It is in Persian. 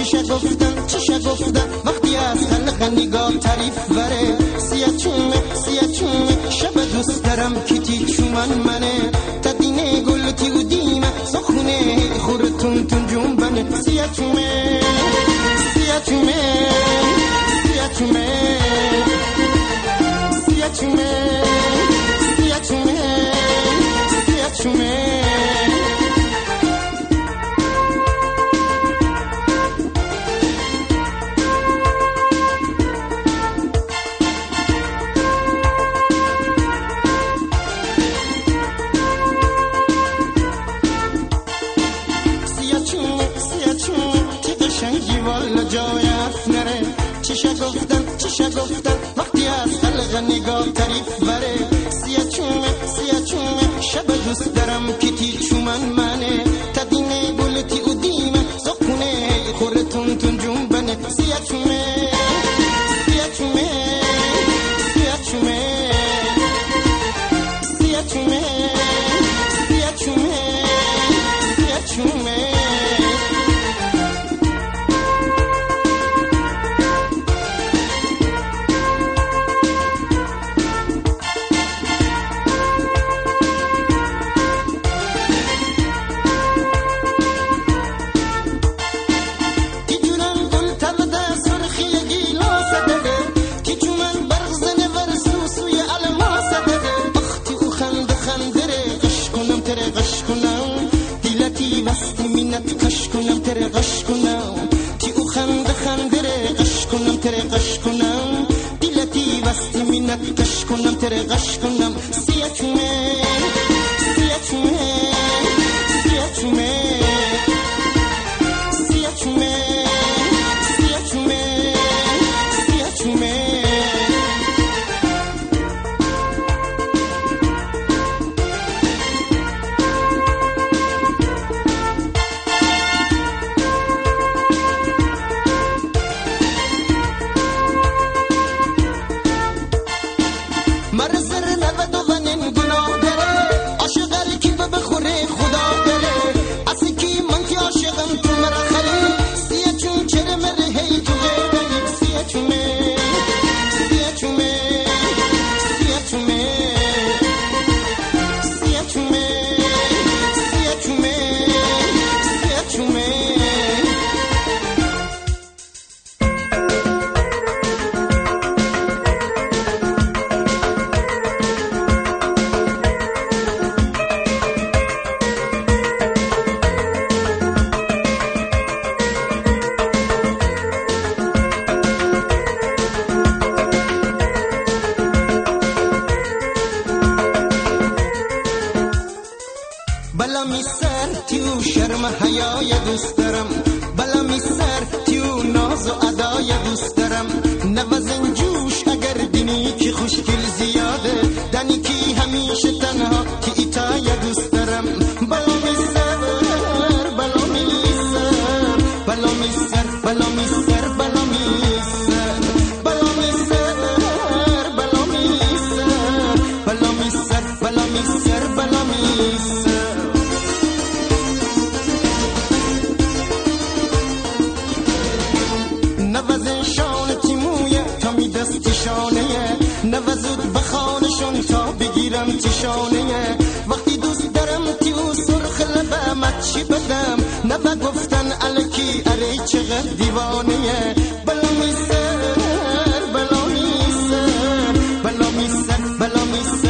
چشه گفتن وقتی از خلق نگاه تعریف بره سیاه چومه شب دوست دارم کتی چومن منه تدینه گلتی و دیمه سخونه خورتون تون جنبنه سیاه چومه سیاه چومه سیاه چومه سیاه چومه سیاه چومه سیاه چومه چشه گفتن وقتی از خلق نگاه تعریف بره سیاه چومه شب دوست دارم کتی چومن منه تدینه گلتی و دیمه زخونه خورتون تون جنبنه سیاه چومه سیاه چومه سیاه چومه سیاه چومه سیاه چومه سیاه چومه کش کنم تره قش کنم تی او خنده قش کنم تره قش کنم دیلتی وستی مینت کش کنم تره قش کنم سیاه چومه سیاه چومه سیاه چومه سیاه چومه سیاه چومه سیاه چومه بلا سر تیو شرم حیای دوست دارم بلا سر تیو ناز و ادای دوست دارم نوزن جوش اگر دینی که خوشگل زیاده دنی کی همیشه تنها که ایتای دوست دارم بلا سر بلا سر بلا سر بلا سر بلا سر بلا سر بلا سر بلا سر بلا سر بلا سر نوزن شان تیمویه تا می دستی شانه نوزود بخانشون تا بگیرم تیشانه وقتی دوست دارم تیو سرخ لبمت چی بدم نو گفتن الکی اره چقدر دیوانه بلا می سر بلا می سر بلا می سر بلا می سر